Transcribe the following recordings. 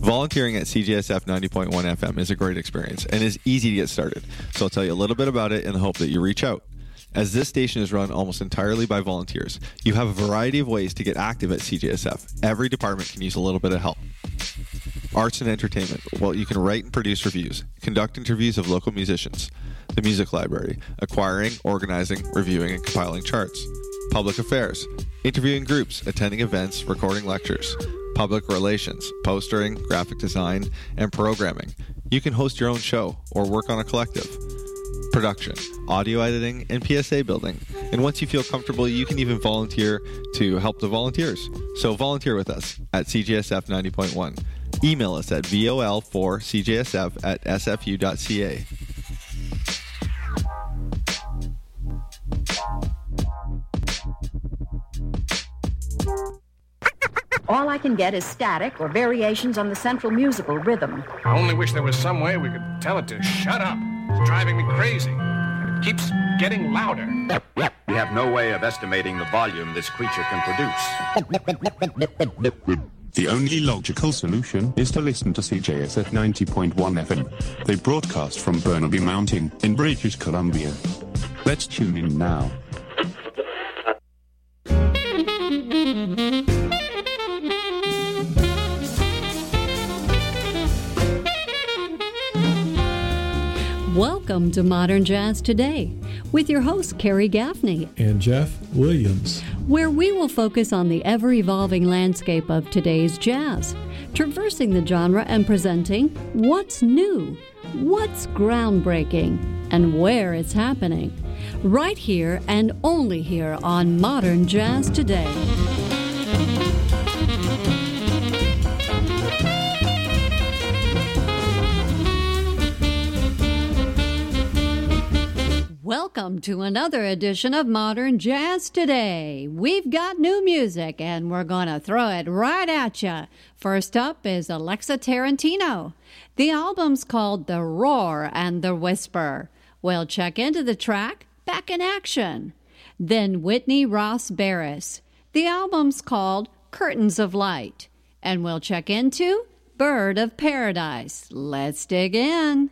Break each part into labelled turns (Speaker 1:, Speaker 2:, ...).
Speaker 1: Volunteering at CJSF 90.1 FM is a great experience and is easy to get started, so I'll tell you a little bit about it in the hope that you reach out. As this station is run almost entirely by volunteers, you have a variety of ways to get active at CJSF. Every department can use a little bit of help. Arts and entertainment. Well, you can write and produce reviews, conduct interviews of local musicians, the music library, acquiring, organizing, reviewing, and compiling charts. Public affairs. Interviewing groups, attending events, recording lectures. Public relations, postering, graphic design, and programming. You can host your own show or work on a collective. Production, audio editing, and PSA building. And once you feel comfortable, you can even volunteer to help the volunteers. So volunteer with us at CJSF 90.1. Email us at vol4cjsf@sfu.ca.
Speaker 2: All I can get is static or variations on the central musical rhythm.
Speaker 3: I only wish there was some way we could tell it to shut up. It's driving me crazy. And it keeps getting louder.
Speaker 4: We have no way of estimating the volume this creature can produce.
Speaker 5: The only logical solution is to listen to CJSF 90.1 FM. They broadcast from Burnaby Mountain in British Columbia. Let's tune in now.
Speaker 6: Welcome to Modern Jazz Today with your hosts Carrie Gaffney
Speaker 7: and Jeff Williams,
Speaker 6: where we will focus on the ever-evolving landscape of today's jazz, traversing the genre and presenting what's new, what's groundbreaking, and where it's happening, right here and only here on Modern Jazz Today. Welcome to another edition of Modern Jazz Today. We've got new music, and we're going to throw it right at you. First up is Alexa Tarantino. The album's called The Roar and the Whisper. We'll check into the track, Back in Action. Then Whitney Ross Barris. The album's called Curtains of Light. And we'll check into Bird of Paradise. Let's dig in.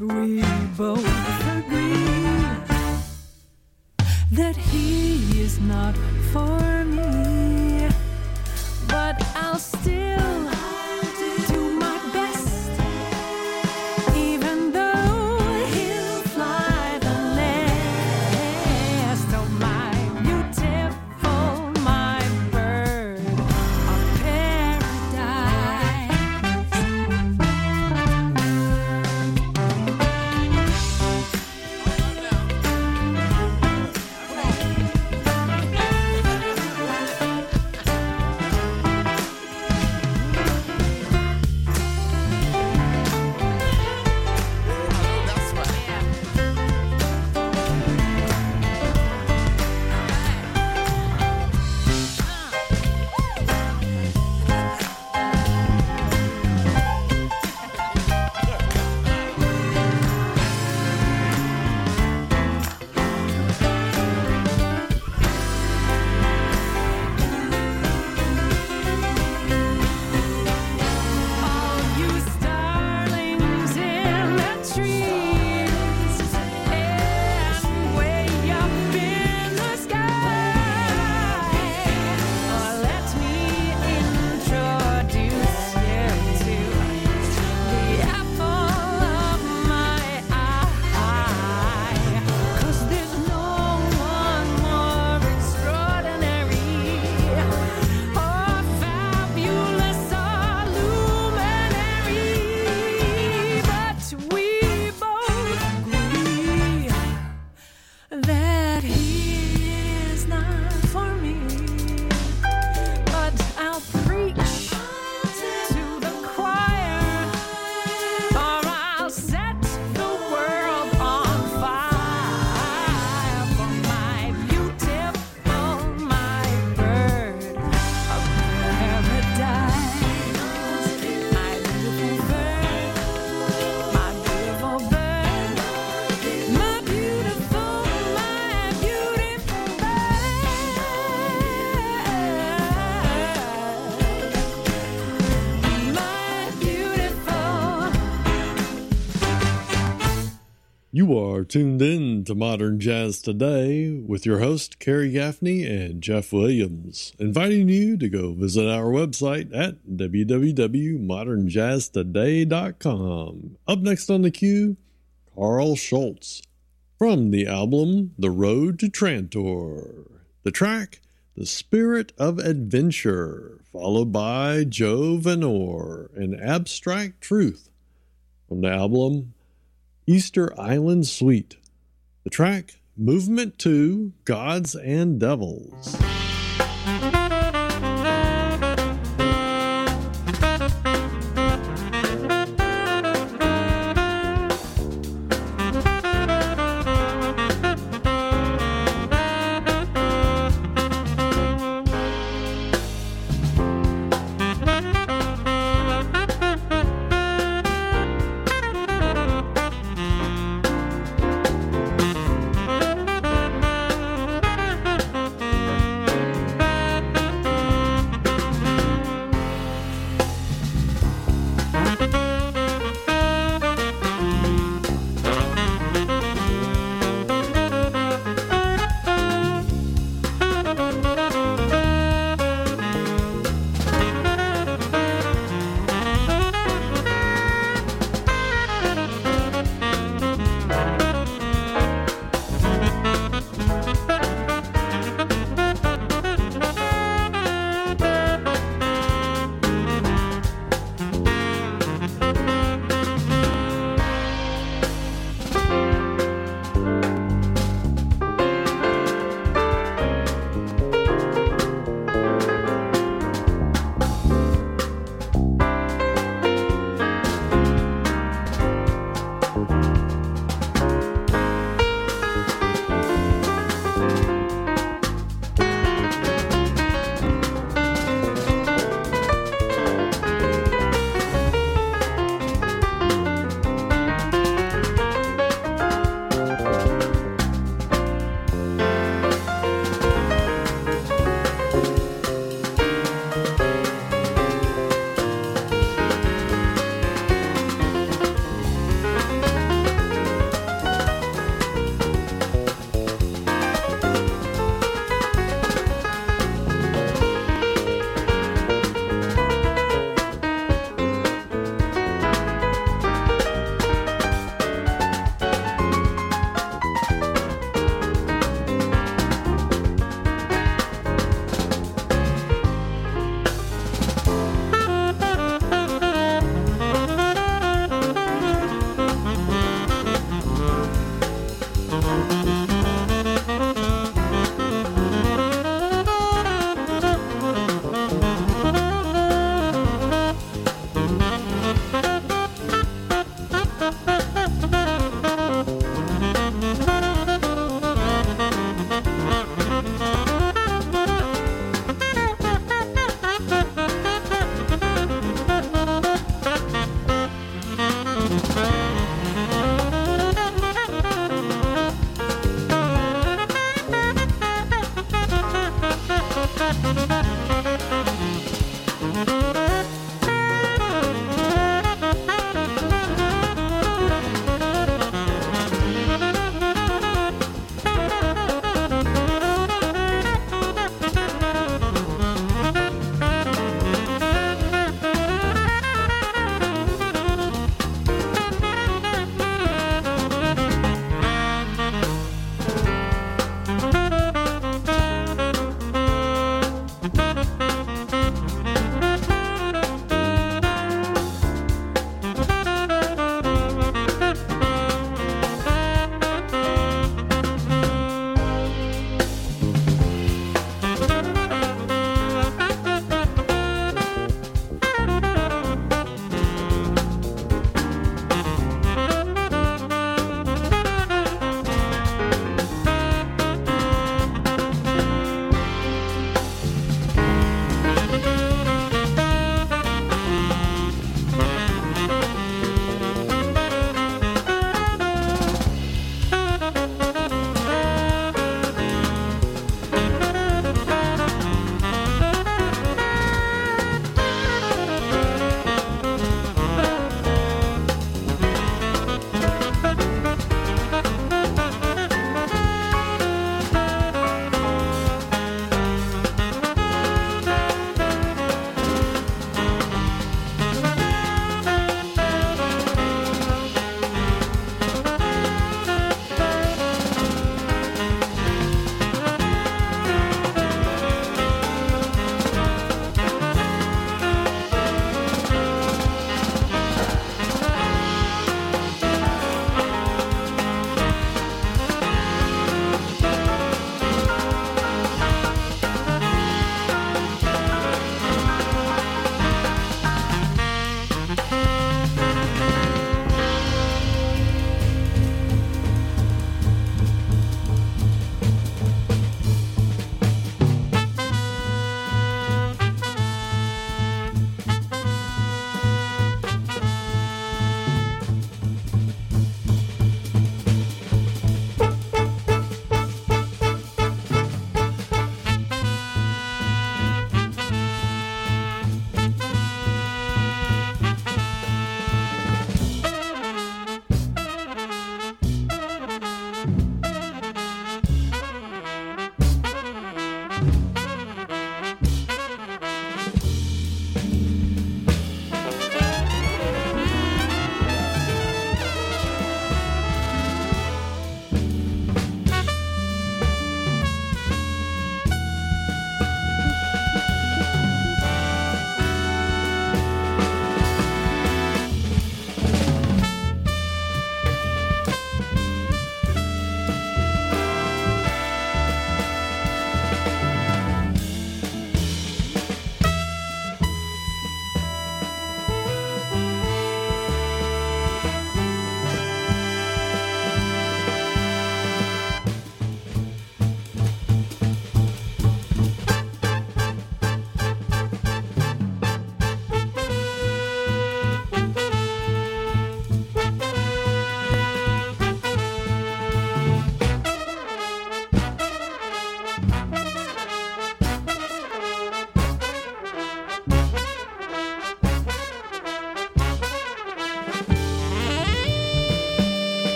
Speaker 8: we both agree that he is not for me, but I'll still do my best, even though he'll fly the nest. Oh, my beautiful, my bird of paradise.
Speaker 7: You are tuned in to Modern Jazz Today with your host, Kerry Gaffney and Jeff Williams, inviting you to go visit our website at www.modernjazztoday.com. Up next on the queue, Carl Schultz from the album The Road to Trantor. The track, The Spirit of Adventure, followed by Joe Vanore and Abstract Truth from the album Easter Island Suite. The track, Movement 2, Gods and Devils.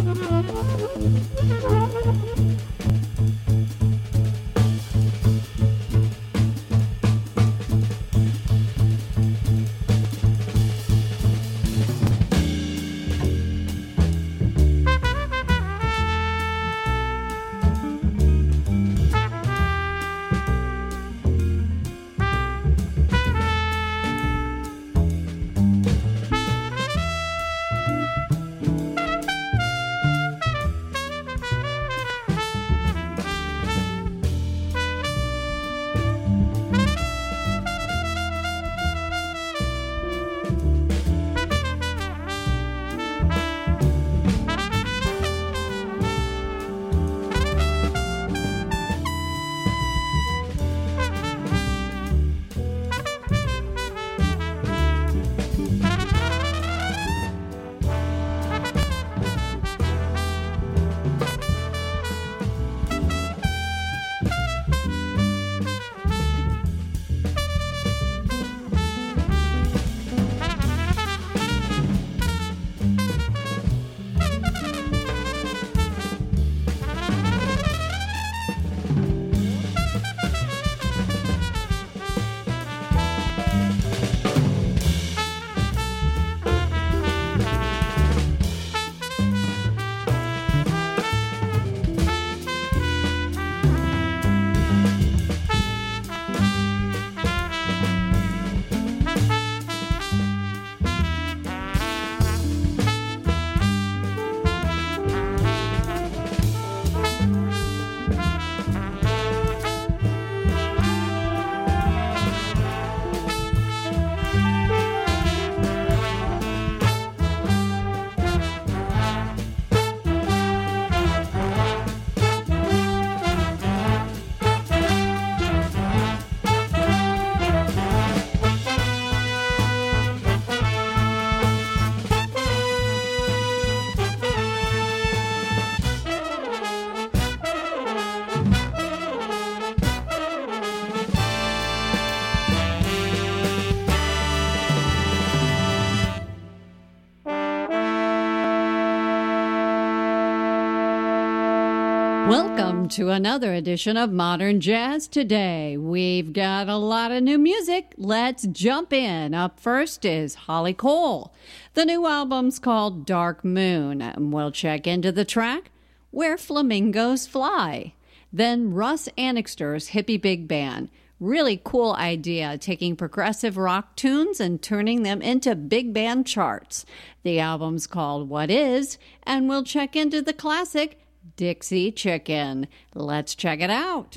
Speaker 6: Welcome to another edition of Modern Jazz Today. We've got a lot of new music. Let's jump in. Up first is Holly Cole. The new album's called Dark Moon, and we'll check into the track Where Flamingos Fly. Then Russ Annixter's Hippie Big Band. Really cool idea, taking progressive rock tunes and turning them into big band charts. The album's called What Is, and we'll check into the classic Dixie Chicken. Let's check it out.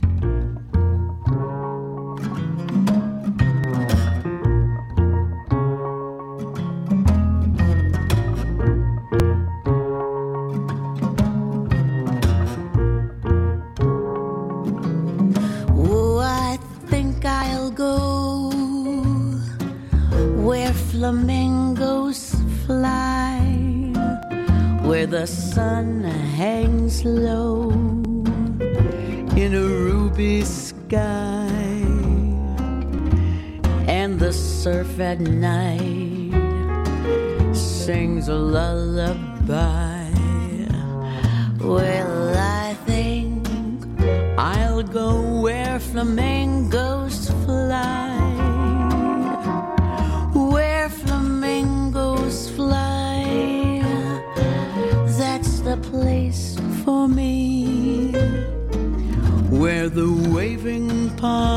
Speaker 9: Oh, I think I'll go where flamingos fly, where the sun hangs low in a ruby sky, and the surf at night sings a lullaby. Well, I think I'll go where flamingos fly, where flamingos fly. That's the place for me, where the waving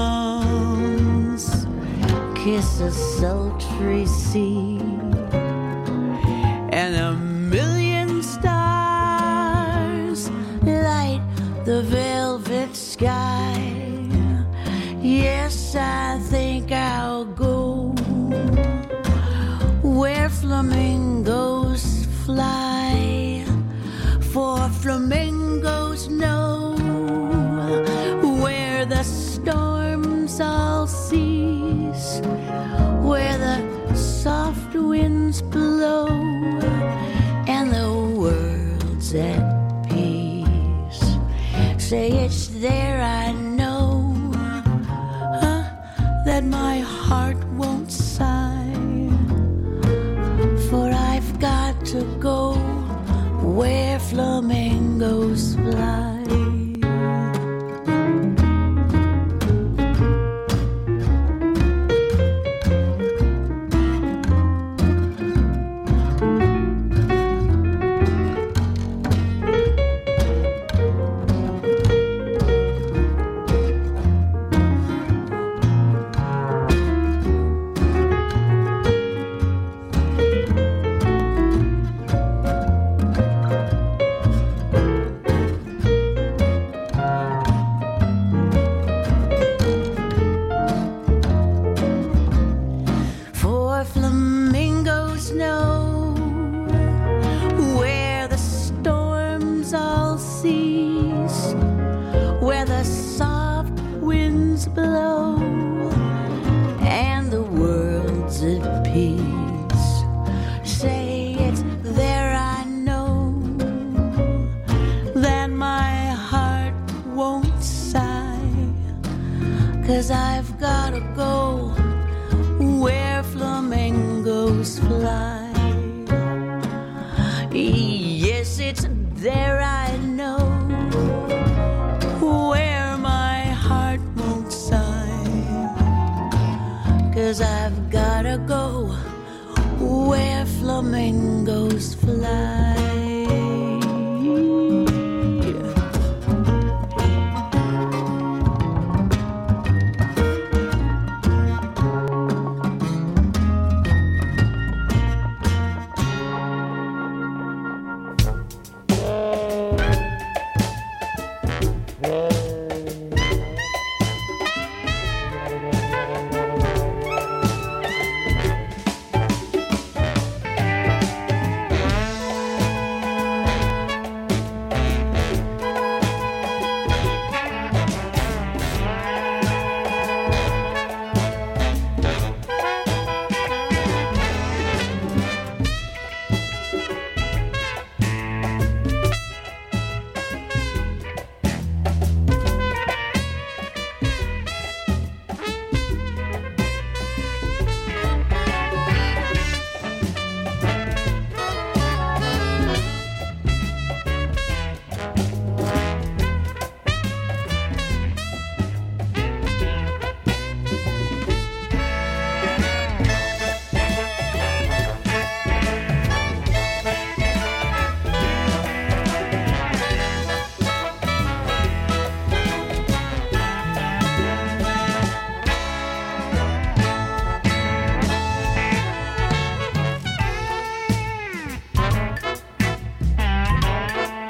Speaker 9: palms kiss a sultry sea, and a million stars light the velvet sky. Yes, I think I'll go where flamingos fly, for flamingos know where the storms all cease, where the soft winds blow, and the world's at peace. Say it's there, I know, that my heart won't sigh, for I've got to go where flamingos 'cause I've gotta go.